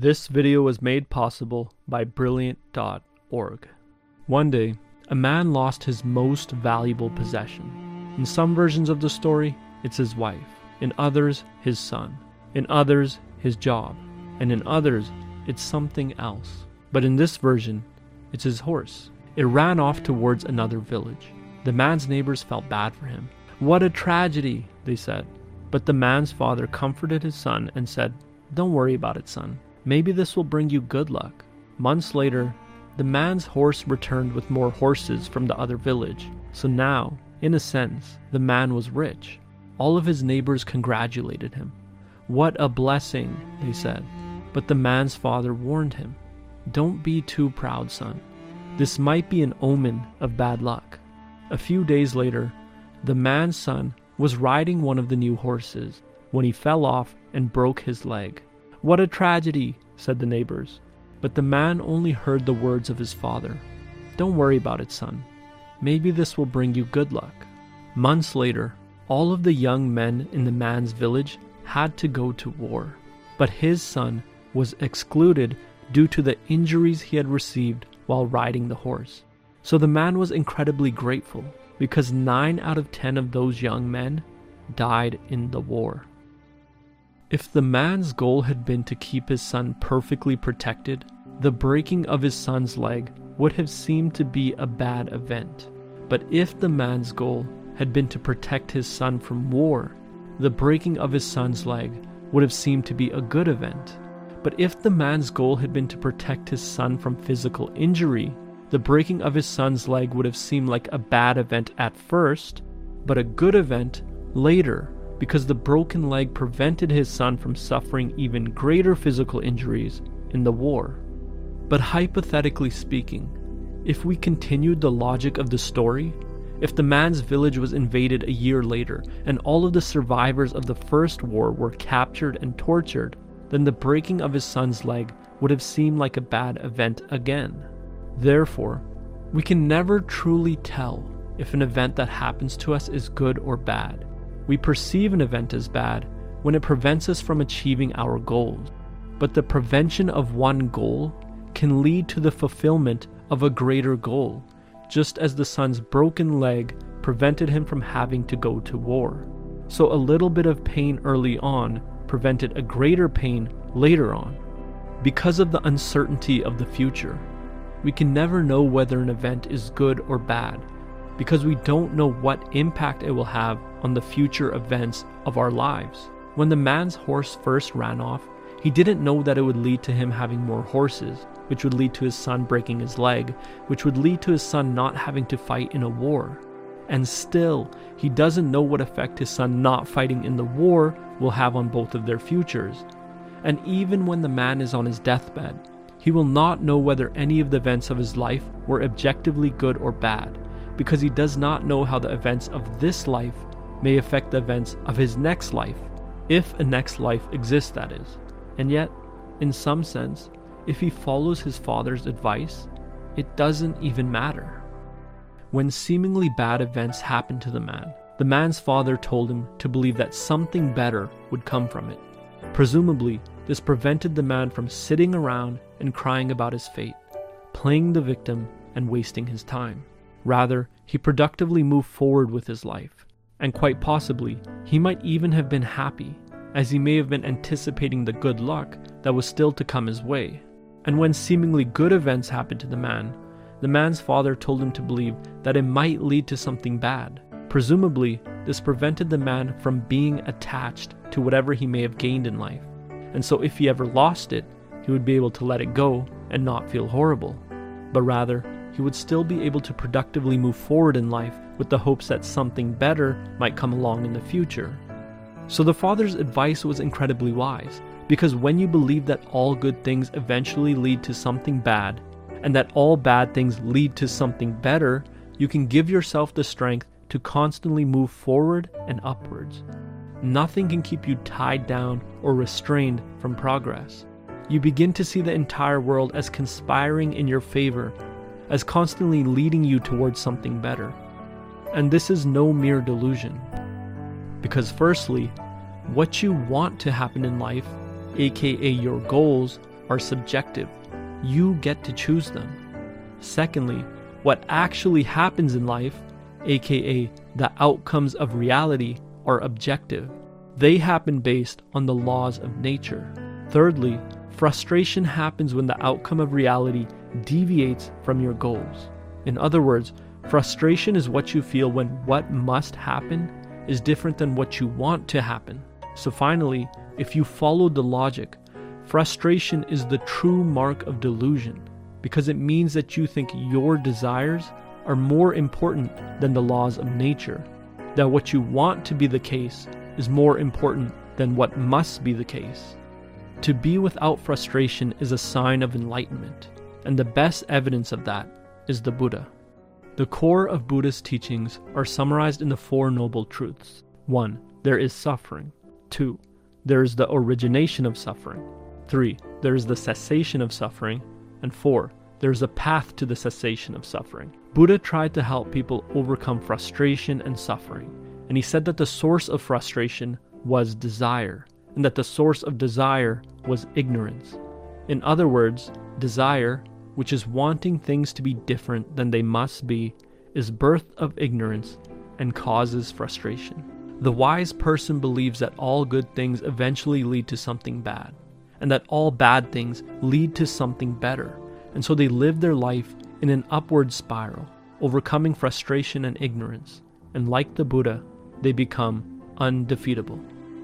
This video was made possible by Brilliant.org. One day, a man lost his most valuable possession. In some versions of the story, it's his wife. In others, his son. In others, his job. And in others, it's something else. But in this version, it's his horse. It ran off towards another village. The man's neighbors felt bad for him. "What a tragedy," they said. But the man's father comforted his son and said, "Don't worry about it, son. Maybe this will bring you good luck." Months later, the man's horse returned with more horses from the other village. So now, in a sense, the man was rich. All of his neighbors congratulated him. "What a blessing," they said. But the man's father warned him, "Don't be too proud, son. This might be an omen of bad luck." A few days later, the man's son was riding one of the new horses when he fell off and broke his leg. "What a tragedy," said the neighbors. But the man only heard the words of his father. "Don't worry about it, son. Maybe this will bring you good luck." Months later, all of the young men in the man's village had to go to war. But his son was excluded due to the injuries he had received while riding the horse. So the man was incredibly grateful because 9 out of 10 of those young men died in the war. If the man's goal had been to keep his son perfectly protected, the breaking of his son's leg would have seemed to be a bad event. But if the man's goal had been to protect his son from war, the breaking of his son's leg would have seemed to be a good event. But if the man's goal had been to protect his son from physical injury, the breaking of his son's leg would have seemed like a bad event at first, but a good event later, because the broken leg prevented his son from suffering even greater physical injuries in the war. But hypothetically speaking, if we continued the logic of the story, if the man's village was invaded a year later and all of the survivors of the first war were captured and tortured, then the breaking of his son's leg would have seemed like a bad event again. Therefore, we can never truly tell if an event that happens to us is good or bad. We perceive an event as bad when it prevents us from achieving our goals. But the prevention of one goal can lead to the fulfillment of a greater goal, just as the son's broken leg prevented him from having to go to war. So a little bit of pain early on prevented a greater pain later on. Because of the uncertainty of the future, we can never know whether an event is good or bad, because we don't know what impact it will have on the future events of our lives. When the man's horse first ran off, he didn't know that it would lead to him having more horses, which would lead to his son breaking his leg, which would lead to his son not having to fight in a war. And still, he doesn't know what effect his son not fighting in the war will have on both of their futures. And even when the man is on his deathbed, he will not know whether any of the events of his life were objectively good or bad, because he does not know how the events of this life may affect the events of his next life, if a next life exists, that is. And yet, in some sense, if he follows his father's advice, it doesn't even matter. When seemingly bad events happened to the man's father told him to believe that something better would come from it. Presumably, this prevented the man from sitting around and crying about his fate, playing the victim and wasting his time. Rather, he productively moved forward with his life, and quite possibly, he might even have been happy, as he may have been anticipating the good luck that was still to come his way. And when seemingly good events happened to the man's father told him to believe that it might lead to something bad. Presumably, this prevented the man from being attached to whatever he may have gained in life. And so if he ever lost it, he would be able to let it go and not feel horrible. But rather, he would still be able to productively move forward in life with the hopes that something better might come along in the future. So the father's advice was incredibly wise, because when you believe that all good things eventually lead to something bad, and that all bad things lead to something better, you can give yourself the strength to constantly move forward and upwards. Nothing can keep you tied down or restrained from progress. You begin to see the entire world as conspiring in your favor, as constantly leading you towards something better. And this is no mere delusion. Because firstly, what you want to happen in life, aka your goals, are subjective. You get to choose them. Secondly, what actually happens in life, aka the outcomes of reality, are objective. They happen based on the laws of nature. Thirdly, frustration happens when the outcome of reality deviates from your goals. In other words, frustration is what you feel when what must happen is different than what you want to happen. So finally, if you follow the logic, frustration is the true mark of delusion, because it means that you think your desires are more important than the laws of nature, that what you want to be the case is more important than what must be the case. To be without frustration is a sign of enlightenment, and the best evidence of that is the Buddha. The core of Buddha's teachings are summarized in the Four Noble Truths. 1. There is suffering. 2. There is the origination of suffering. 3. There is the cessation of suffering. And 4. There is a path to the cessation of suffering. Buddha tried to help people overcome frustration and suffering, and he said that the source of frustration was desire, and that the source of desire was ignorance. In other words, desire, which is wanting things to be different than they must be, is birth of ignorance and causes frustration. The wise person believes that all good things eventually lead to something bad, and that all bad things lead to something better, and so they live their life in an upward spiral, overcoming frustration and ignorance, and like the Buddha, they become undefeatable.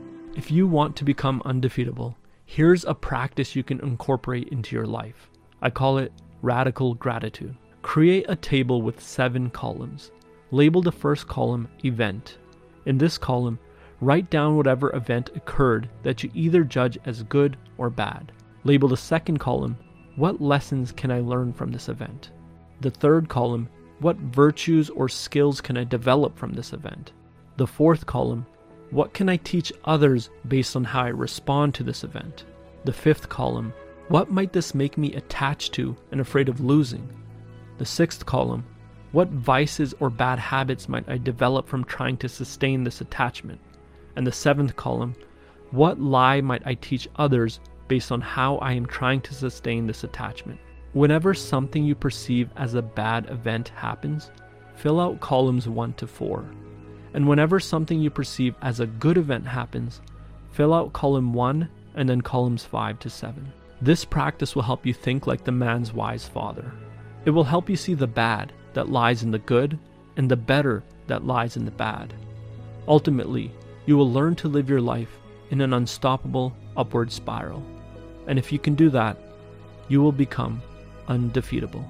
If you want to become undefeatable, here's a practice you can incorporate into your life. I call it radical gratitude. Create a table with 7 columns. Label the first column event. In this column, write down whatever event occurred that you either judge as good or bad. Label the second column, what lessons can I learn from this event? The third column, what virtues or skills can I develop from this event? The fourth column, what can I teach others based on how I respond to this event? The fifth column, what might this make me attached to and afraid of losing? The sixth column, what vices or bad habits might I develop from trying to sustain this attachment? And the seventh column, what lie might I teach others based on how I am trying to sustain this attachment? Whenever something you perceive as a bad event happens, fill out columns 1 to 4. And whenever something you perceive as a good event happens, fill out column 1 and then columns 5 to 7. This practice will help you think like the man's wise father. It will help you see the bad that lies in the good and the better that lies in the bad. Ultimately, you will learn to live your life in an unstoppable upward spiral. And if you can do that, you will become undefeatable.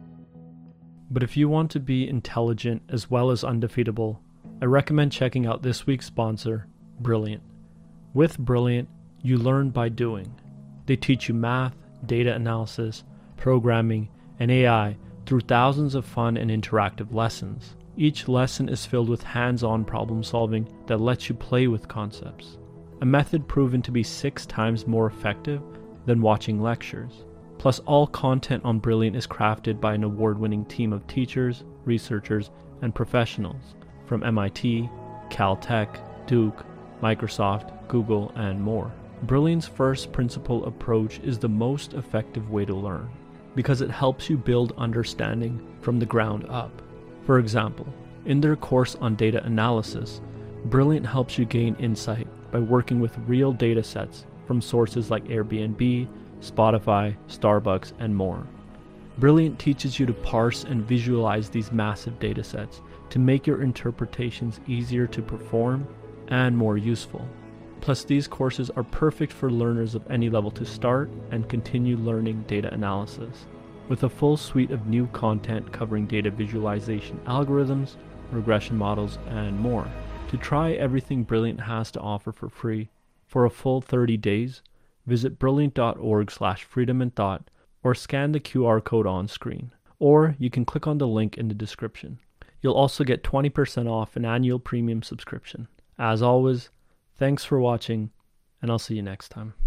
But if you want to be intelligent as well as undefeatable, I recommend checking out this week's sponsor, Brilliant. With Brilliant, you learn by doing. They teach you math, data analysis, programming, and AI through thousands of fun and interactive lessons. Each lesson is filled with hands-on problem solving that lets you play with concepts. A method proven to be 6 times more effective than watching lectures. Plus, all content on Brilliant is crafted by an award-winning team of teachers, researchers, and professionals from MIT, Caltech, Duke, Microsoft, Google, and more. Brilliant's first principle approach is the most effective way to learn because it helps you build understanding from the ground up. For example, in their course on data analysis, Brilliant helps you gain insight by working with real data sets from sources like Airbnb, Spotify, Starbucks, and more. Brilliant teaches you to parse and visualize these massive data sets to make your interpretations easier to perform and more useful. Plus, these courses are perfect for learners of any level to start and continue learning data analysis, with a full suite of new content covering data visualization algorithms, regression models, and more. To try everything Brilliant has to offer for free for a full 30 days, visit brilliant.org/freedominthought or scan the QR code on screen. Or you can click on the link in the description. You'll also get 20% off an annual premium subscription. As always, thanks for watching, and I'll see you next time.